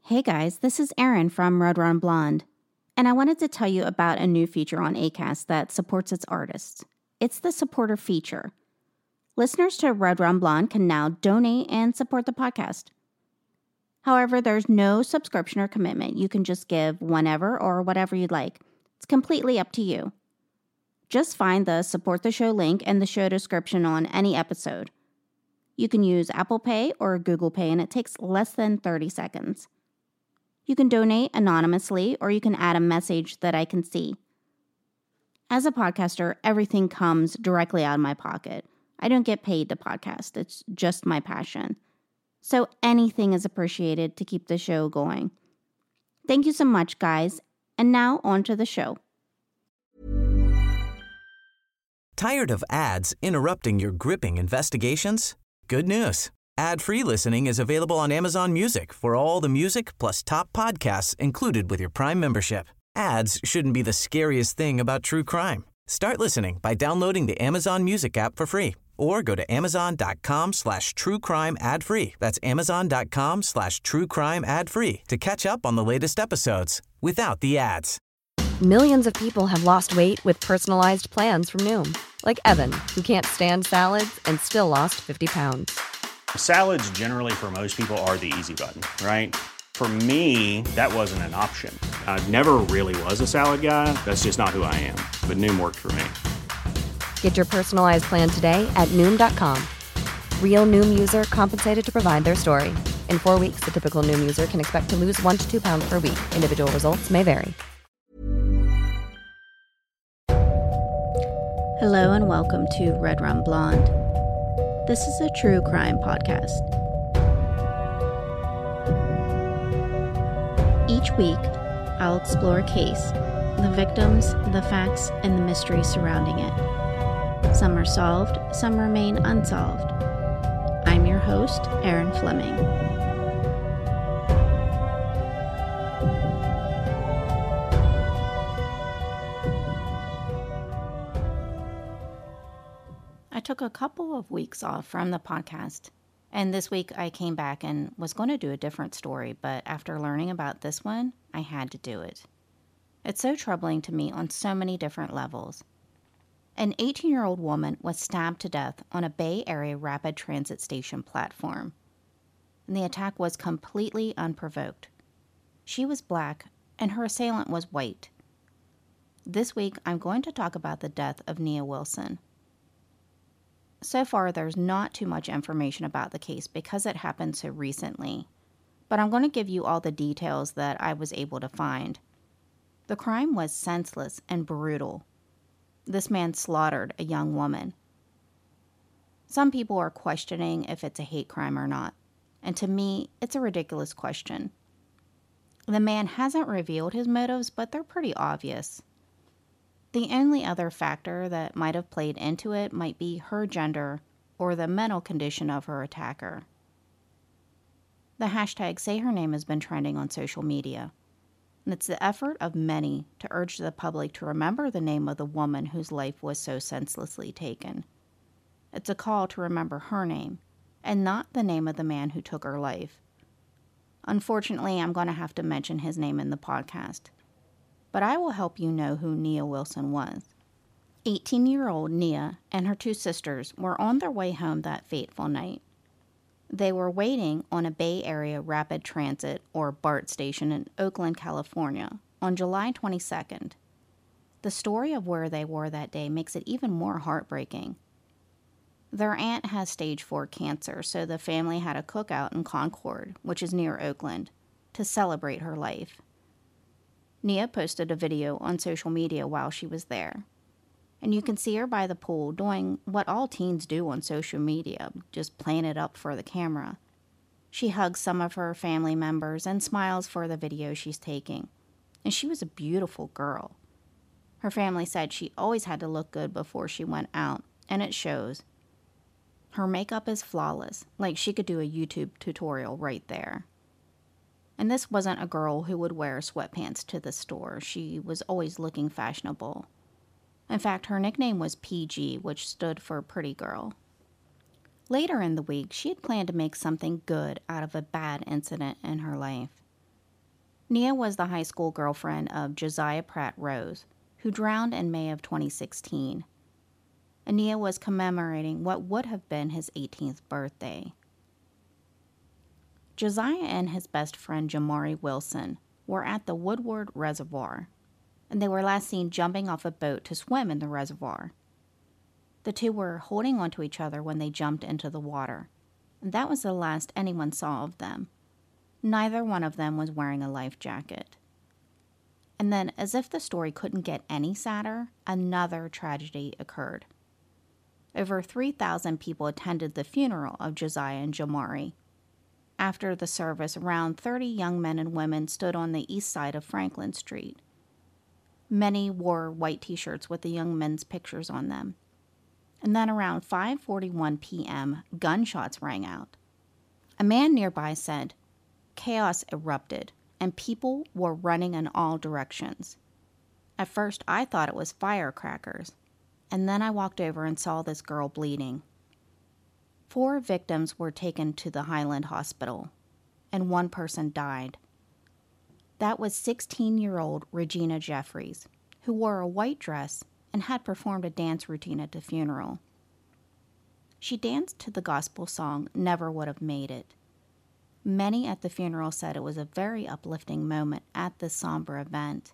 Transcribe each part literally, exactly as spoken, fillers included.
Hey guys, this is Erin from Red Run Blonde, and I wanted to tell you about a new feature on Acast that supports its artists. It's the supporter feature. Listeners to Red Run Blonde can now donate and support the podcast. However, there's no subscription or commitment. You can just give whenever or whatever you'd like. It's completely up to you. Just find the support the show link in the show description on any episode. You can use Apple Pay or Google Pay, and it takes less than thirty seconds. You can donate anonymously, or you can add a message that I can see. As a podcaster, everything comes directly out of my pocket. I don't get paid to podcast. It's just my passion. So anything is appreciated to keep the show going. Thank you so much, guys. And now on to the show. Tired of ads interrupting your gripping investigations? Good news. Ad-free listening is available on Amazon Music for all the music plus top podcasts included with your Prime membership. Ads shouldn't be the scariest thing about true crime. Start listening by downloading the Amazon Music app for free or go to amazon.com slash true crime ad free. That's amazon.com slash true crime ad free to catch up on the latest episodes without the ads. Millions of people have lost weight with personalized plans from Noom, like Evan, who can't stand salads and still lost fifty pounds. Salads generally for most people are the easy button, right? For me, that wasn't an option. I never really was a salad guy. That's just not who I am. But Noom worked for me. Get your personalized plan today at Noom dot com. Real Noom user compensated to provide their story. In four weeks, the typical Noom user can expect to lose one to two pounds per week. Individual results may vary. Hello and welcome to Red Run Blonde. This is a true crime podcast. Each week, I'll explore a case, the victims, the facts, and the mystery surrounding it. Some are solved, some remain unsolved. I'm your host, Erin Fleming. I took a couple of weeks off from the podcast, and this week I came back and was going to do a different story, but after learning about this one, I had to do it. It's so troubling to me on so many different levels. An eighteen-year-old woman was stabbed to death on a Bay Area rapid transit station platform, and the attack was completely unprovoked. She was black, and her assailant was white. This week, I'm going to talk about the death of Nia Wilson. So far, there's not too much information about the case because it happened so recently, but I'm going to give you all the details that I was able to find. The crime was senseless and brutal. This man slaughtered a young woman. Some people are questioning if it's a hate crime or not, and to me, it's a ridiculous question. The man hasn't revealed his motives, but they're pretty obvious. The only other factor that might have played into it might be her gender or the mental condition of her attacker. The hashtag Say Her Name has been trending on social media, and it's the effort of many to urge the public to remember the name of the woman whose life was so senselessly taken. It's a call to remember her name, and not the name of the man who took her life. Unfortunately, I'm going to have to mention his name in the podcast, but I will help you know who Nia Wilson was. eighteen-year-old Nia and her two sisters were on their way home that fateful night. They were waiting on a Bay Area Rapid Transit, or BART station in Oakland, California, on July twenty-second. The story of where they were that day makes it even more heartbreaking. Their aunt has stage four cancer, so the family had a cookout in Concord, which is near Oakland, to celebrate her life. Nia posted a video on social media while she was there, and you can see her by the pool doing what all teens do on social media, just playing it up for the camera. She hugs some of her family members and smiles for the video she's taking, and she was a beautiful girl. Her family said she always had to look good before she went out, and it shows. Her makeup is flawless, like she could do a YouTube tutorial right there. And this wasn't a girl who would wear sweatpants to the store. She was always looking fashionable. In fact, her nickname was P G, which stood for Pretty Girl. Later in the week, she had planned to make something good out of a bad incident in her life. Nia was the high school girlfriend of Josiah Pratt Rose, who drowned in May of twenty sixteen. And Nia was commemorating what would have been his eighteenth birthday. Josiah and his best friend Jamari Wilson were at the Woodward Reservoir, and they were last seen jumping off a boat to swim in the reservoir. The two were holding onto each other when they jumped into the water, and that was the last anyone saw of them. Neither one of them was wearing a life jacket. And then, as if the story couldn't get any sadder, another tragedy occurred. Over three thousand people attended the funeral of Josiah and Jamari. After the service, around thirty young men and women stood on the east side of Franklin Street. Many wore white t-shirts with the young men's pictures on them. And then around five forty-one p.m., gunshots rang out. A man nearby said, "Chaos erupted, and people were running in all directions. At first, I thought it was firecrackers, and then I walked over and saw this girl bleeding." Four victims were taken to the Highland Hospital, and one person died. That was sixteen-year-old Regina Jeffries, who wore a white dress and had performed a dance routine at the funeral. She danced to the gospel song "Never Would Have Made It." Many at the funeral said it was a very uplifting moment at this somber event.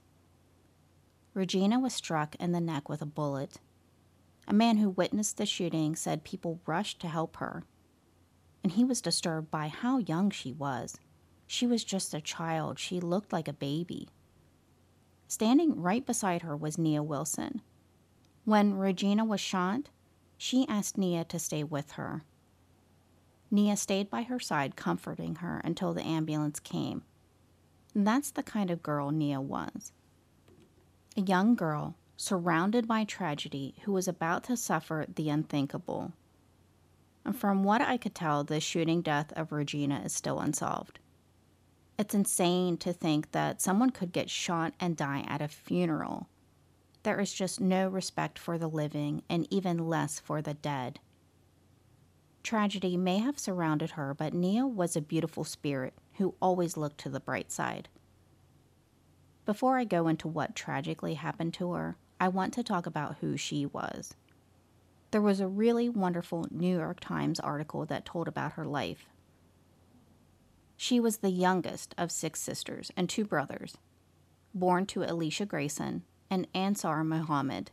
Regina was struck in the neck with a bullet. A man who witnessed the shooting said people rushed to help her, and he was disturbed by how young she was. She was just a child. She looked like a baby. Standing right beside her was Nia Wilson. When Regina was shot, she asked Nia to stay with her. Nia stayed by her side, comforting her until the ambulance came. And that's the kind of girl Nia was. A young girl surrounded by tragedy who was about to suffer the unthinkable. And from what I could tell, the shooting death of Regina is still unsolved. It's insane to think that someone could get shot and die at a funeral. There is just no respect for the living and even less for the dead. Tragedy may have surrounded her, but Nia was a beautiful spirit who always looked to the bright side. Before I go into what tragically happened to her, I want to talk about who she was. There was a really wonderful New York Times article that told about her life. She was the youngest of six sisters and two brothers, born to Alicia Grayson and Ansar Muhammad.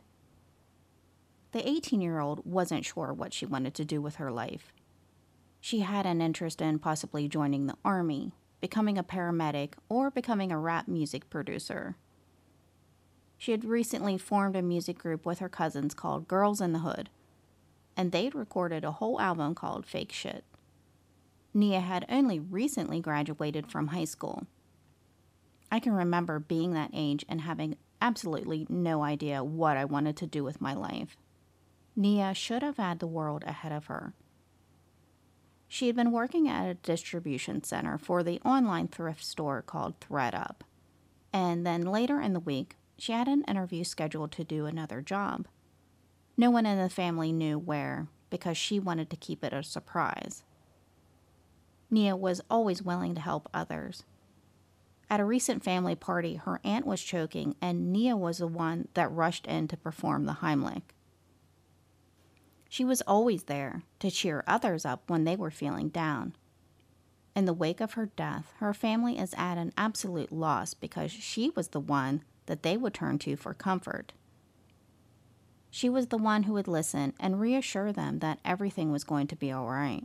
The eighteen-year-old wasn't sure what she wanted to do with her life. She had an interest in possibly joining the army, becoming a paramedic, or becoming a rap music producer. She had recently formed a music group with her cousins called Girls in the Hood, and they'd recorded a whole album called Fake Shit. Nia had only recently graduated from high school. I can remember being that age and having absolutely no idea what I wanted to do with my life. Nia should have had the world ahead of her. She had been working at a distribution center for the online thrift store called ThreadUp, and then later in the week, she had an interview scheduled to do another job. No one in the family knew where, because she wanted to keep it a surprise. Nia was always willing to help others. At a recent family party, her aunt was choking, and Nia was the one that rushed in to perform the Heimlich. She was always there to cheer others up when they were feeling down. In the wake of her death, her family is at an absolute loss because she was the one that they would turn to for comfort. She was the one who would listen and reassure them that everything was going to be all right.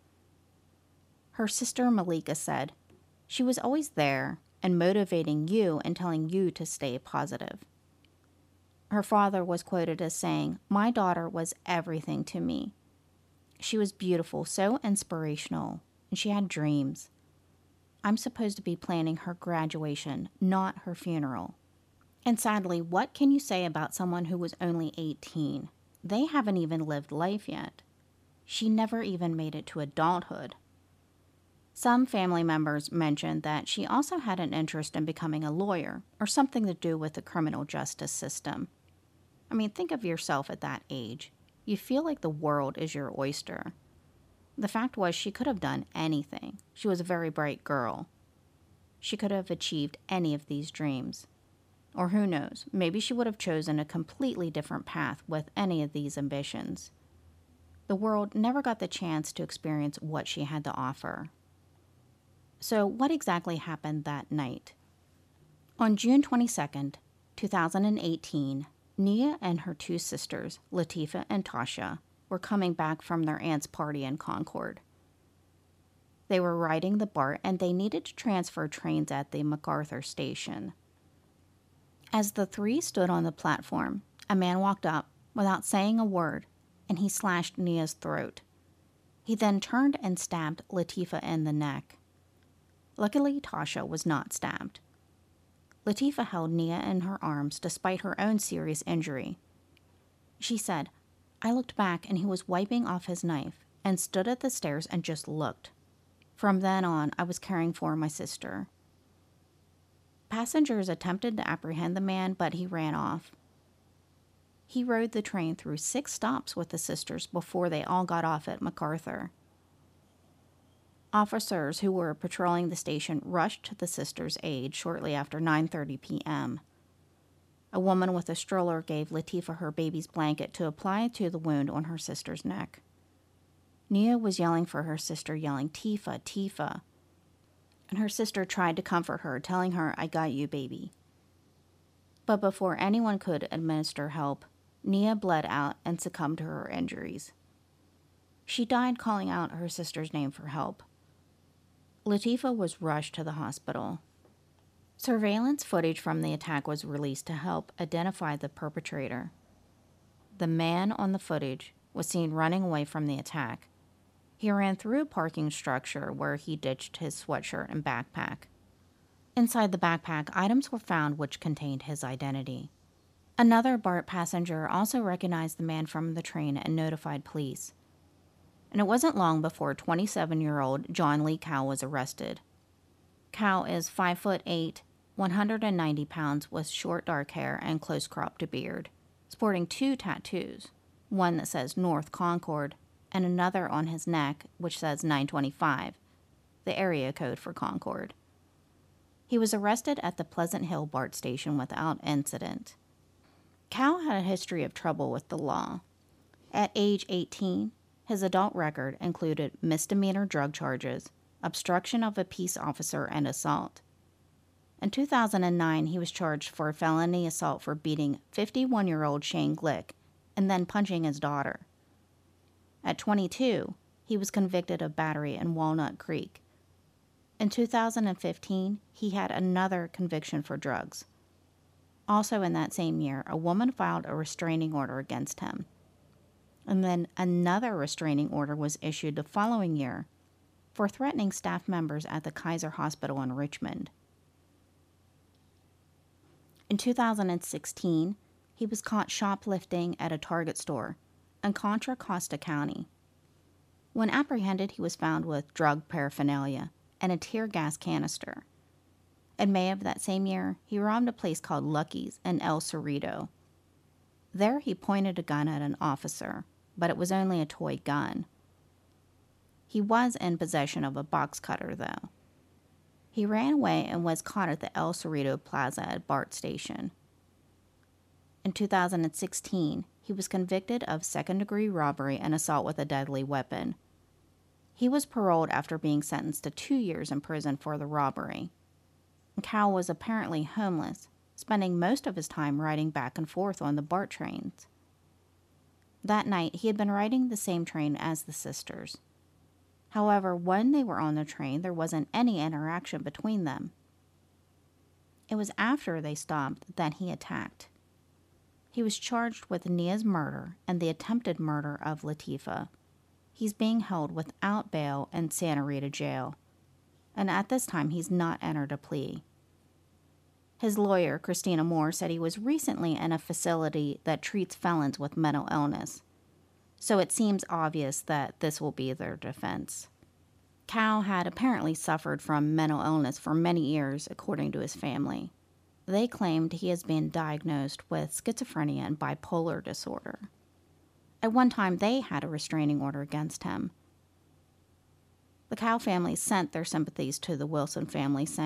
Her sister Malika said, "She was always there and motivating you and telling you to stay positive." Her father was quoted as saying, "My daughter was everything to me. She was beautiful, so inspirational, and she had dreams. I'm supposed to be planning her graduation, not her funeral." And sadly, what can you say about someone who was only eighteen? They haven't even lived life yet. She never even made it to adulthood. Some family members mentioned that she also had an interest in becoming a lawyer or something to do with the criminal justice system. I mean, think of yourself at that age. You feel like the world is your oyster. The fact was, she could have done anything. She was a very bright girl. she could have achieved any of these dreams. Or who knows, maybe she would have chosen a completely different path with any of these ambitions. The world never got the chance to experience what she had to offer. So what exactly happened that night? On June twenty-second, two thousand eighteen, Nia and her two sisters, Latifah and Tasha, were coming back from their aunt's party in Concord. They were riding the BART and they needed to transfer trains at the MacArthur station. As the three stood on the platform, a man walked up without saying a word, and he slashed Nia's throat. He then turned and stabbed Latifah in the neck. Luckily, Tasha was not stabbed. Latifah held Nia in her arms despite her own serious injury. She said, "I looked back and he was wiping off his knife and stood at the stairs and just looked. From then on, I was caring for my sister." Passengers attempted to apprehend the man, but he ran off. He rode the train through six stops with the sisters before they all got off at MacArthur. Officers who were patrolling the station rushed to the sisters' aid shortly after nine thirty p.m. A woman with a stroller gave Latifah her baby's blanket to apply to the wound on her sister's neck. Nia was yelling for her sister, yelling, "Tifa, Tifa." And her sister tried to comfort her, telling her, "I got you, baby." But before anyone could administer help, Nia bled out and succumbed to her injuries. She died calling out her sister's name for help. Latifah was rushed to the hospital. Surveillance footage from the attack was released to help identify the perpetrator. The man on the footage was seen running away from the attack. He ran through a parking structure where he ditched his sweatshirt and backpack. Inside the backpack, items were found which contained his identity. Another BART passenger also recognized the man from the train and notified police. And it wasn't long before twenty-seven-year-old John Lee Cow was arrested. Cow is five foot eight, one hundred ninety pounds, with short dark hair and close-cropped beard, sporting two tattoos, one that says North Concord and another on his neck which says nine twenty-five, the area code for Concord. He was arrested at the Pleasant Hill BART station without incident. Cow had a history of trouble with the law. At age eighteen, his adult record included misdemeanor drug charges, obstruction of a peace officer, and assault. In two thousand nine, he was charged for felony assault for beating fifty-one-year-old Shane Glick and then punching his daughter. At twenty-two, he was convicted of battery in Walnut Creek. In two thousand fifteen, he had another conviction for drugs. Also in that same year, a woman filed a restraining order against him. And then another restraining order was issued the following year for threatening staff members at the Kaiser Hospital in Richmond. In two thousand sixteen, he was caught shoplifting at a Target store in Contra Costa County. When apprehended, he was found with drug paraphernalia and a tear gas canister. In May of that same year, he robbed a place called Lucky's in El Cerrito. There, he pointed a gun at an officer, but it was only a toy gun. He was in possession of a box cutter, though. He ran away and was caught at the El Cerrito Plaza at BART station. In two thousand sixteen, he was convicted of second-degree robbery and assault with a deadly weapon. He was paroled after being sentenced to two years in prison for the robbery. Cow was apparently homeless, spending most of his time riding back and forth on the BART trains. That night, he had been riding the same train as the sisters. However, when they were on the train, there wasn't any interaction between them. It was after they stopped that he attacked. He was charged with Nia's murder and the attempted murder of Latifah. He's being held without bail in Santa Rita Jail, and at this time he's not entered a plea. His lawyer, Christina Moore, said he was recently in a facility that treats felons with mental illness, so it seems obvious that this will be their defense. Cow had apparently suffered from mental illness for many years, according to his family. They claimed he has been diagnosed with schizophrenia and bipolar disorder. At one time, they had a restraining order against him. The Cow family sent their sympathies to the Wilson family, saying,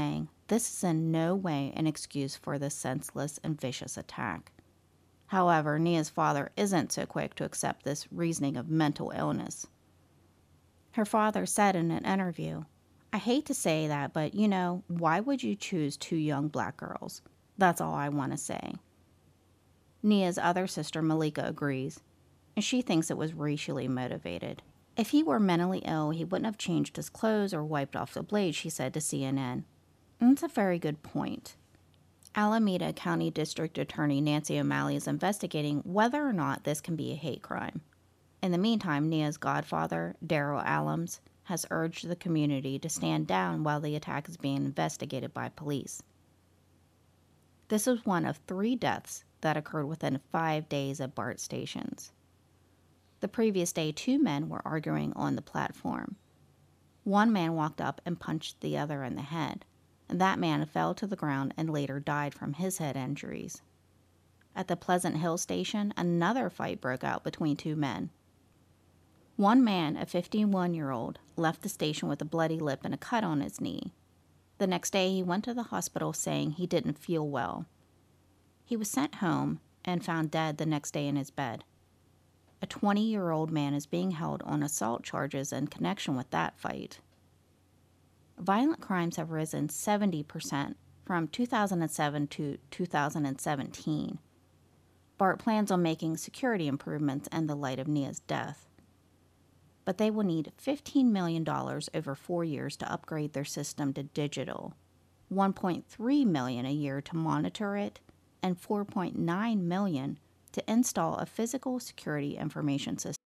this is in no way an excuse for this senseless and vicious attack. However, Nia's father isn't so quick to accept this reasoning of mental illness. Her father said in an interview, "I hate to say that, but you know, why would you choose two young black girls? That's all I want to say." Nia's other sister, Malika, agrees, and she thinks it was racially motivated. If he were mentally ill, he wouldn't have changed his clothes or wiped off the blade, she said to C N N. And that's a very good point. Alameda County District Attorney Nancy O'Malley is investigating whether or not this can be a hate crime. In the meantime, Nia's godfather, Daryl Allums, has urged the community to stand down while the attack is being investigated by police. This is one of three deaths that occurred within five days at BART stations. The previous day, two men were arguing on the platform. One man walked up and punched the other in the head, and that man fell to the ground and later died from his head injuries. At the Pleasant Hill station, another fight broke out between two men. One man, a fifty-one-year-old, left the station with a bloody lip and a cut on his knee. The next day, he went to the hospital saying he didn't feel well. He was sent home and found dead the next day in his bed. A twenty-year-old man is being held on assault charges in connection with that fight. Violent crimes have risen seventy percent from two thousand seven to two thousand seventeen. BART plans on making security improvements in the light of Nia's death. But they will need fifteen million dollars over four years to upgrade their system to digital, one point three million dollars a year to monitor it, and four point nine million dollars to install a physical security information system.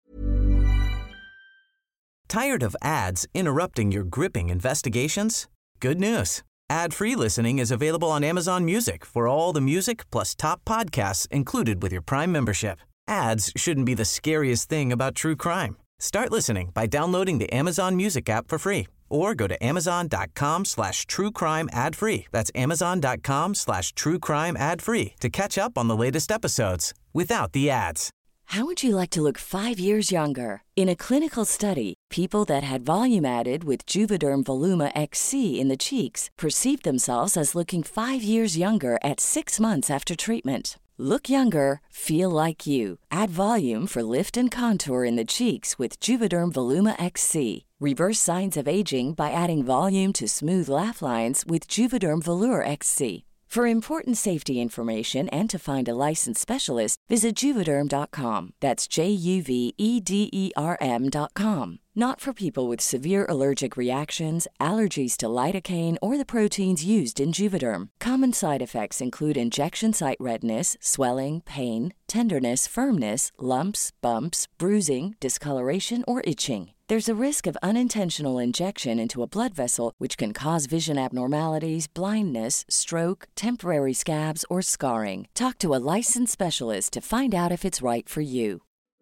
Tired of ads interrupting your gripping investigations? Good news. Ad-free listening is available on Amazon Music for all the music plus top podcasts included with your Prime membership. Ads shouldn't be the scariest thing about true crime. Start listening by downloading the Amazon Music app for free or go to amazon.com slash true crime ad free. That's amazon.com slash true crime ad free to catch up on the latest episodes without the ads. How would you like to look five years younger? In a clinical study, people that had volume added with Juvederm Voluma X C in the cheeks perceived themselves as looking five years younger at six months after treatment. Look younger, feel like you. Add volume for lift and contour in the cheeks with Juvederm Voluma X C. Reverse signs of aging by adding volume to smooth laugh lines with Juvederm Volure X C. For important safety information and to find a licensed specialist, visit Juvederm dot com. That's J U V E D E R M dot com. Not for people with severe allergic reactions, allergies to lidocaine, or the proteins used in Juvederm. Common side effects include injection site redness, swelling, pain, tenderness, firmness, lumps, bumps, bruising, discoloration, or itching. There's a risk of unintentional injection into a blood vessel, which can cause vision abnormalities, blindness, stroke, temporary scabs, or scarring. Talk to a licensed specialist to find out if it's right for you.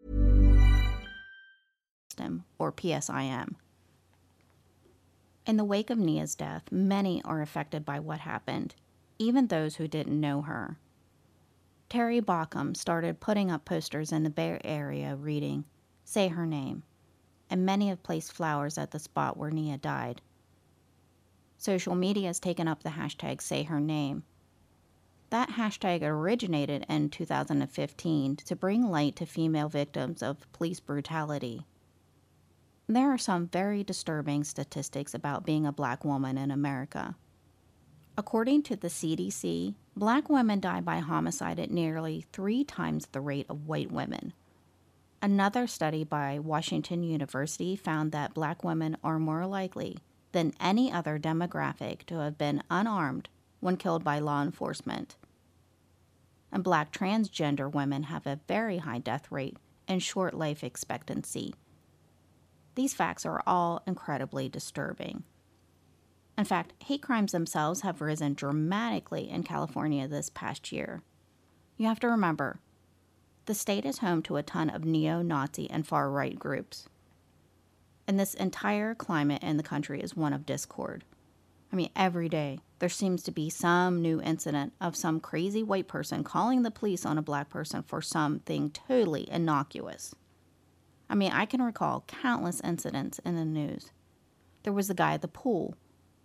Or P S I M. In the wake of Nia's death, many are affected by what happened, even those who didn't know her. Terry Baucom started putting up posters in the Bay Area reading, "Say her name," and many have placed flowers at the spot where Nia died. Social media has taken up the hashtag Say Her Name. That hashtag originated in two thousand fifteen to bring light to female victims of police brutality. There are some very disturbing statistics about being a black woman in America. According to the C D C, black women die by homicide at nearly three times the rate of white women. Another study by Washington University found that black women are more likely than any other demographic to have been unarmed when killed by law enforcement. And black transgender women have a very high death rate and short life expectancy. These facts are all incredibly disturbing. In fact, hate crimes themselves have risen dramatically in California this past year. You have to remember, the state is home to a ton of neo-Nazi and far-right groups. And this entire climate in the country is one of discord. I mean, every day there seems to be some new incident of some crazy white person calling the police on a black person for something totally innocuous. I mean, I can recall countless incidents in the news. There was the guy at the pool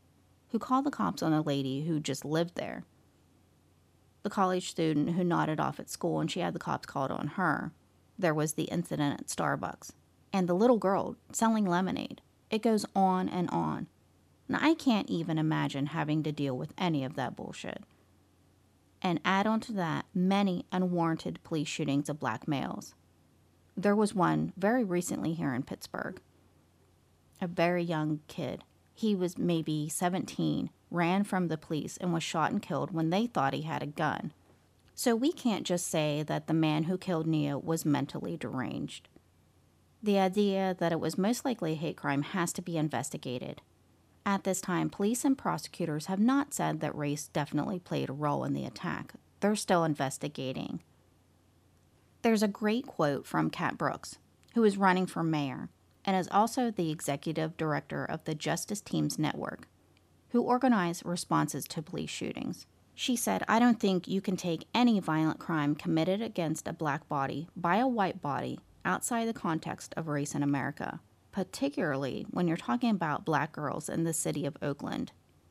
who called the cops on a lady who just lived there. The college student who nodded off at school and she had the cops called on her. There was the incident at Starbucks. And the little girl selling lemonade. It goes on and on. Now, I can't even imagine having to deal with any of that bullshit. And add on to that many unwarranted police shootings of black males. There was one very recently here in Pittsburgh. A very young kid. He was maybe seventeen, ran from the police and was shot and killed when they thought he had a gun. So we can't just say that the man who killed Nia was mentally deranged. The idea that it was most likely a hate crime has to be investigated. At this time, police and prosecutors have not said that race definitely played a role in the attack. They're still investigating. There's a great quote from Kat Brooks, who is running for mayor and is also the executive director of the Justice Teams Network, who organize responses to police shootings. She said, "I don't think you can take any violent crime committed against a black body by a white body outside the context of race in America, particularly when you're talking about black girls in the city of Oakland."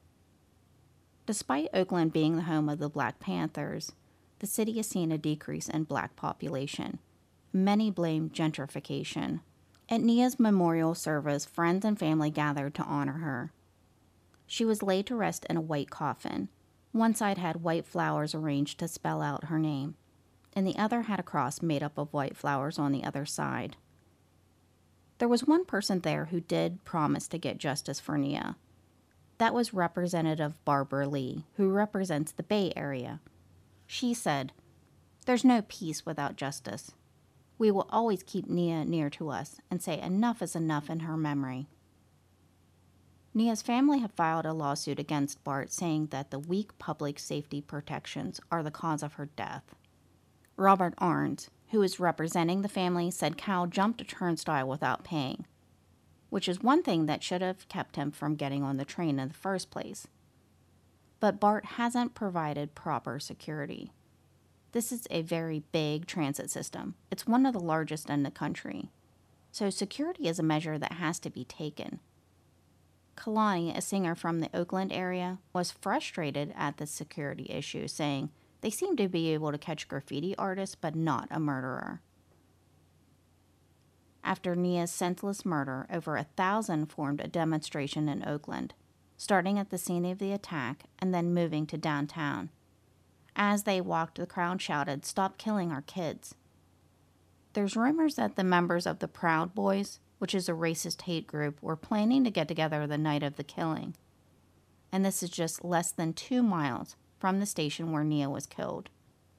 Despite Oakland being the home of the Black Panthers, the city has seen a decrease in black population. Many blame gentrification. At Nia's memorial service, friends and family gathered to honor her. She was laid to rest in a white coffin. One side had white flowers arranged to spell out her name, and the other had a cross made up of white flowers on the other side. There was one person there who did promise to get justice for Nia. That was Representative Barbara Lee, who represents the Bay Area. She said, "There's no peace without justice. We will always keep Nia near to us and say enough is enough in her memory." Nia's family have filed a lawsuit against Bart saying that the weak public safety protections are the cause of her death. Robert Arns, who is representing the family, said Cal jumped a turnstile without paying, which is one thing that should have kept him from getting on the train in the first place. But Bart hasn't provided proper security. This is a very big transit system. It's one of the largest in the country. So security is a measure that has to be taken. Kalani, a singer from the Oakland area, was frustrated at the security issue, saying they seem to be able to catch graffiti artists but not a murderer. After Nia's senseless murder, over a thousand formed a demonstration in Oakland, starting at the scene of the attack and then moving to downtown. As they walked, the crowd shouted, "Stop killing our kids." There's rumors that the members of the Proud Boys, which is a racist hate group, were planning to get together the night of the killing. And this is just less than two miles from the station where Nia was killed.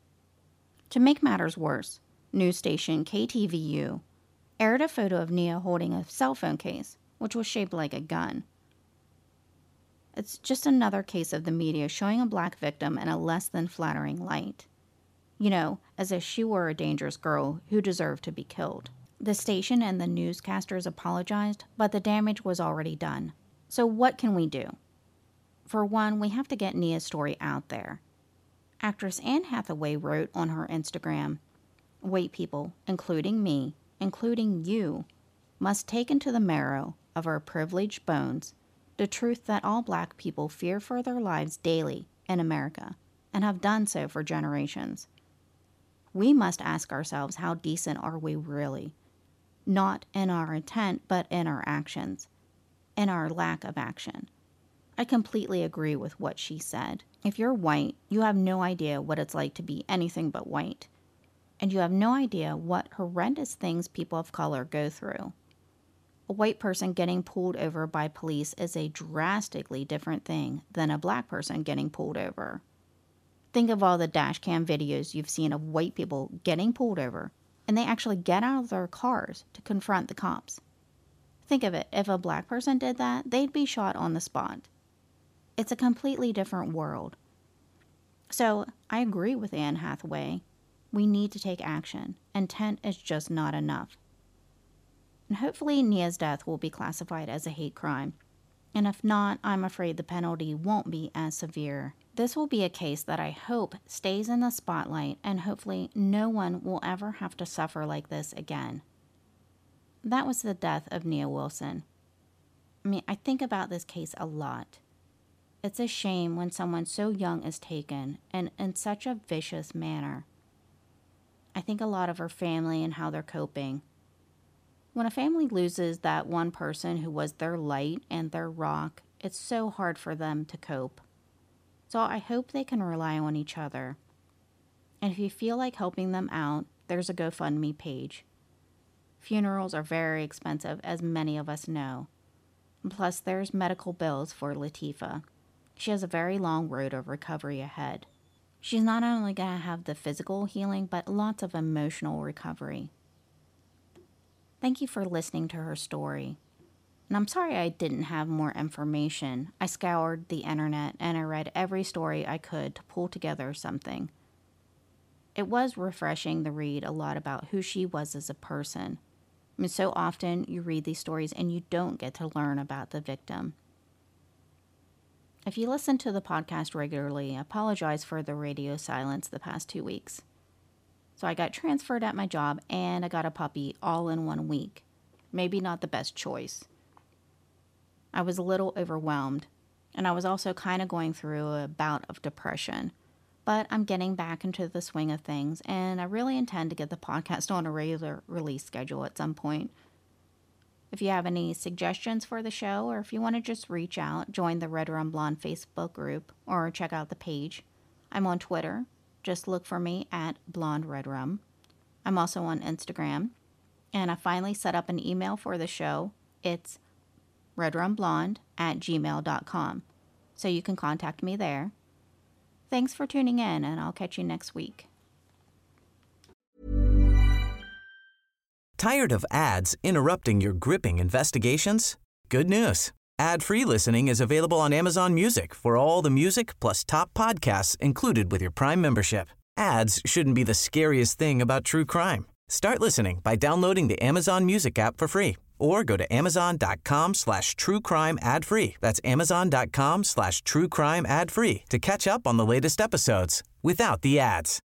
To make matters worse, news station K T V U aired a photo of Nia holding a cell phone case, which was shaped like a gun. It's just another case of the media showing a black victim in a less than flattering light. You know, as if she were a dangerous girl who deserved to be killed. The station and the newscasters apologized, but the damage was already done. So what can we do? For one, we have to get Nia's story out there. Actress Anne Hathaway wrote on her Instagram, "White people, including me, including you, must take into the marrow of our privileged bones the truth that all black people fear for their lives daily in America and have done so for generations. We must ask ourselves, how decent are we really? Not in our intent, but in our actions, in our lack of action." I completely agree with what she said. If you're white, you have no idea what it's like to be anything but white. And you have no idea what horrendous things people of color go through. A white person getting pulled over by police is a drastically different thing than a black person getting pulled over. Think of all the dash cam videos you've seen of white people getting pulled over, and they actually get out of their cars to confront the cops. Think of it, if a black person did that, they'd be shot on the spot. It's a completely different world. So, I agree with Anne Hathaway. We need to take action. Intent is just not enough. And hopefully Nia's death will be classified as a hate crime. And if not, I'm afraid the penalty won't be as severe. This will be a case that I hope stays in the spotlight, and hopefully no one will ever have to suffer like this again. That was the death of Nia Wilson. I mean, I think about this case a lot. It's a shame when someone so young is taken, and in such a vicious manner. I think a lot of her family and how they're coping. When a family loses that one person who was their light and their rock, it's so hard for them to cope. So I hope they can rely on each other. And if you feel like helping them out, there's a GoFundMe page. Funerals are very expensive, as many of us know. And plus, there's medical bills for Latifah. She has a very long road of recovery ahead. She's not only going to have the physical healing, but lots of emotional recovery. Thank you for listening to her story. And I'm sorry I didn't have more information. I scoured the internet and I read every story I could to pull together something. It was refreshing to read a lot about who she was as a person. I mean, so often you read these stories and you don't get to learn about the victim. If you listen to the podcast regularly, I apologize for the radio silence the past two weeks. So I got transferred at my job and I got a puppy all in one week. Maybe not the best choice. I was a little overwhelmed, and I was also kind of going through a bout of depression. But I'm getting back into the swing of things, and I really intend to get the podcast on a regular release schedule at some point. If you have any suggestions for the show, or if you want to just reach out, join the Red Rum Blonde Facebook group, or check out the page. I'm on Twitter. Just look for me at Blonde Red Rum. I'm also on Instagram. And I finally set up an email for the show. It's redrumblonde at gmail dot com. So you can contact me there. Thanks for tuning in, and I'll catch you next week. Tired of ads interrupting your gripping investigations? Good news. Ad-free listening is available on Amazon Music for all the music plus top podcasts included with your Prime membership. Ads shouldn't be the scariest thing about true crime. Start listening by downloading the Amazon Music app for free or go to amazon.com slash true crime ad free. That's amazon.com slash true crime ad free to catch up on the latest episodes without the ads.